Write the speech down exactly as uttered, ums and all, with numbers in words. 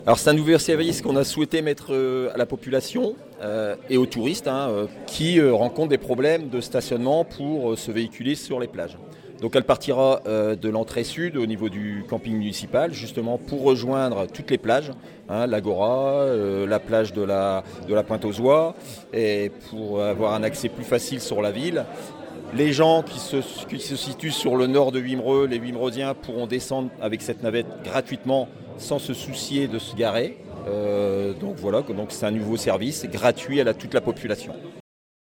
Alors c'est un nouveau service qu'on a souhaité mettre euh, à la population euh, et aux touristes hein, euh, qui euh, rencontrent des problèmes de stationnement pour euh, se véhiculer sur les plages. Donc elle partira euh, de l'entrée sud au niveau du camping municipal, justement pour rejoindre toutes les plages, hein, l'Agora, euh, la plage de la, de la Pointe aux Oies, et pour avoir un accès plus facile sur la ville. Les gens qui se, qui se situent sur le nord de Wimereux, les Wimereudiens, pourront descendre avec cette navette gratuitement sans se soucier de se garer. Euh, donc voilà, donc c'est un nouveau service gratuit à la, toute la population.